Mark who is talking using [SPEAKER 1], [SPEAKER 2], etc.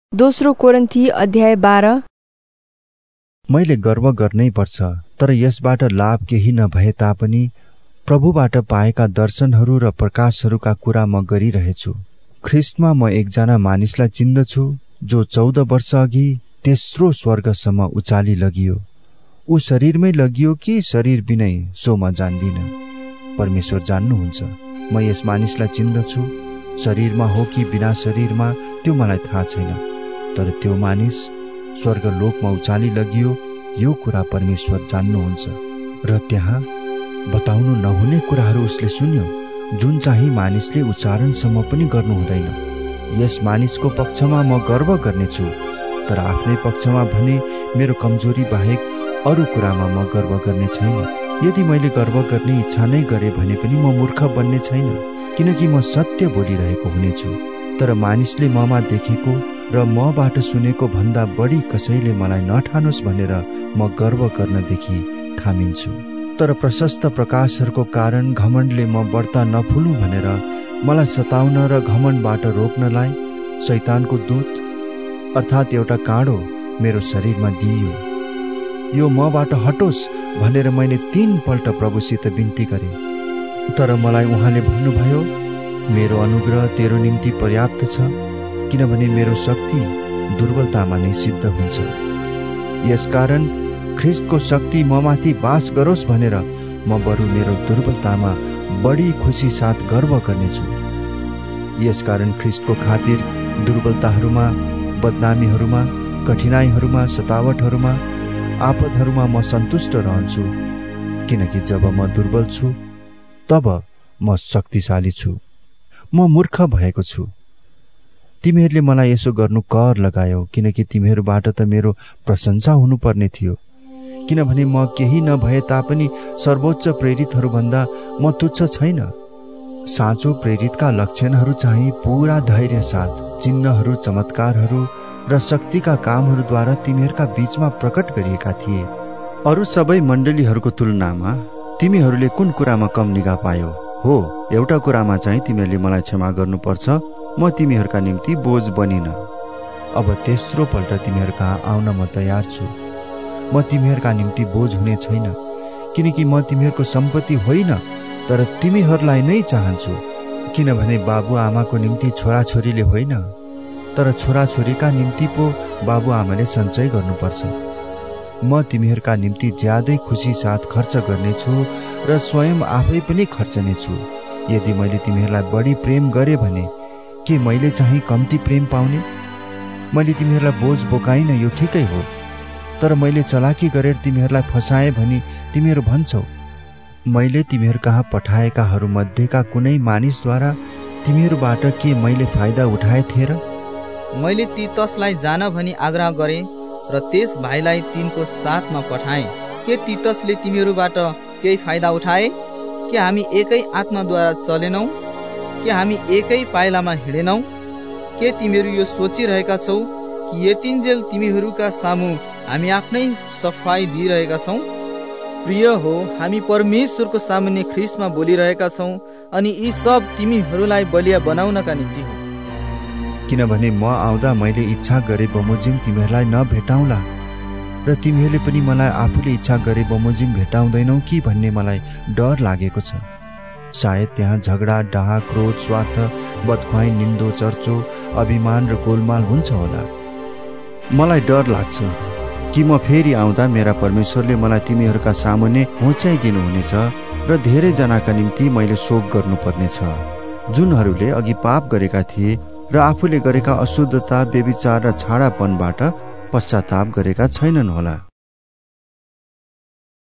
[SPEAKER 1] दोस्रो कोरिन्थी अध्याय 12।
[SPEAKER 2] मैले गर्व गर्नै पर्छ, तर यसबाट लाभ केही नभए तापनि प्रभुबाट पाएका दर्शनहरू र प्रकाशहरूका कुरा म गरिरहेछु। ख्रिस्टमा म एकजना मानिसलाई चिन्दछु जो 14 वर्ष अघि तेस्रो स्वर्गसम्म उचाली लगियो। ऊ शरीरमै लगियो कि शरीर बिनै सो म जान्दिन, परमेश्वर जान्नुहुन्छ। म यस मानिसलाई चिन्दछु, शरीरमा हो कि बिना शरीरमा त्यो मलाई थाहा छैन, तर त्यो मानिस स्वर्गलोकमा उचाली लगियो यो कुरा परमेश्वर जान्नुहुन्छ। र त्यहाँ बताउनु नहुने कुराहरू उसले सुन्यो, जुन चाहिँ मानिसले उच्चारणसम्म पनि गर्नु हुँदैन। यस मानिसको पक्षमा म गर्व गर्नेछु, तर आफ्नै पक्षमा भने मेरो कमजोरी बाहेक अरू कुरामा म गर्व गर्ने छैन। यदि मैले गर्व गर्ने इच्छा नै गरे भने पनि म मूर्ख बन्ने छैन, किनकि म सत्य बोलिरहेको हुनेछु। तर मानिसले ममा देखेको र मबाट सुनेको भन्दा बढी कसैले मलाई नठानोस् भनेर म गर्व गर्नदेखि थामिन्छु। तर प्रशस्त प्रकाशहरूको कारण घमण्डले म बढ्ता नफुलुँ भनेर मलाई सताउन र घमण्डबाट रोक्नलाई शैतानको दूत अर्थात् एउटा काँडो मेरो शरीरमा दिइयो। यो मबाट हटोस् भनेर मैले 3 पल्ट प्रभुसित बिन्ती गरेँ, तर मलाई उहाँले भन्नुभयो, मेरो अनुग्रह तेरो निम्ति पर्याप्त छ, किनभने मेरो शक्ति दुर्बलतामा नै सिद्ध हुन्छ। यसकारण ख्रिस्टको शक्ति ममाथि बास गरोस् भनेर म बरु मेरो दुर्बलतामा बढी खुसी साथ गर्व गर्नेछु। यसकारण ख्रिस्टको खातिर दुर्बलताहरूमा, बदनामीहरूमा, कठिनाइहरूमा, सतावटहरूमा, आपदहरूमा म सन्तुष्ट रहन्छु, किनकि जब म दुर्बल छु तब म शक्तिशाली छु। म मूर्ख भएको छु। तिमीहरूले मलाई यसो गर्नु कर लगायो, किनकि तिमीहरूबाट त मेरो प्रशंसा हुनुपर्ने थियो। किनभने म केही नभए तापनि सर्वोच्च प्रेरितहरूभन्दा म तुच्छ छैन। साँचो प्रेरितका लक्षणहरू चाहिँ पूरा धैर्य साथ चिन्हहरू, चमत्कारहरू र शक्तिका कामहरूद्वारा तिमीहरूका बीचमा प्रकट गरिएका थिए। अरू सबै मण्डलीहरूको तुलनामा तिमीहरूले कुन कुरामा कम निगाह पायो? हो, एउटा कुरामा चाहिँ तिमीहरूले मलाई क्षमा गर्नुपर्छ, म तिमीहरूका निम्ति बोझ बनिन। अब तेस्रो पल्ट तिमीहरू कहाँ आउन म तयार छु। म तिमीहरूका निम्ति बोझ हुने छैन, किनकि म तिमीहरूको सम्पत्ति होइन, तर तिमीहरूलाई नै चाहन्छु। किनभने बाबुआमाको निम्ति छोराछोरीले होइन, तर छोराछोरीका निम्ति पो बाबुआमाले सञ्चय गर्नुपर्छ। म तिमीहरूका निम्ति ज्यादै खुसी साथ खर्च गर्नेछु र स्वयं आफै पनि खर्चनेछु। यदि मैले तिमीहरूलाई बढी प्रेम गरे भने के मैले चाहिँ कम्ती प्रेम पाउने? मैले तिमीहरूलाई बोझ बोकाइन, यो ठिकै हो, तर मैले चलाकी गरेर तिमीहरूलाई फसाएँ भनी तिमीहरू भन्छौ। मैले तिमीहरू कहाँ पठाएकाहरू मध्येका कुनै मानिसद्वारा तिमीहरूबाट के मैले फाइदा उठाए थिएँ र?
[SPEAKER 3] मैले तीतसलाई जान भनी आग्रह गरेँ र त्यस भाइलाई तिनको साथमा पठाएँ। के तीतसले तिमीहरूबाट केही फाइदा उठाए? के हामी एकै आत्माद्वारा चलेनौ? के हामी एकै पाइलामा हिँडेनौ? के तिमीहरू यो सोचिरहेका छौ कि यतिन्जेल तिमीहरूका सामु हामी आफ्नै सफाई दिइरहेका छौँ? प्रिय हो, हामी परमेश्वरको सामुन्ने ख्रिस्टमा बोलिरहेका छौँ, अनि यी सब तिमीहरूलाई बलिया बनाउनका निम्ति हो।
[SPEAKER 2] किनभने म आउँदा मैले इच्छा गरे बमोजिम तिमीहरूलाई नभेटाउँला, र तिमीहरूले पनि मलाई आफूले इच्छा गरे बमोजिम भेटाउँदैनौ कि भन्ने मलाई डर लागेको छ। सायद त्यहाँ झगडा, डाह, क्रोध, स्वार्थ, बदख्वाइ, निन्दो, चर्चो, अभिमान र गोलमाल हुन्छ होला। मलाई डर लाग्छ कि म फेरि आउँदा मेरा परमेश्वरले मलाई तिमीहरूका सामुन्ने होच्याइदिनु हुनेछ र धेरैजनाका निम्ति मैले शोक गर्नुपर्नेछ, जुनहरूले अघि पाप गरेका थिए र आफूले गरेका अशुद्धता, व्यभिचार र छाडापनबाट पश्चाताप गरेका छैनन् होला।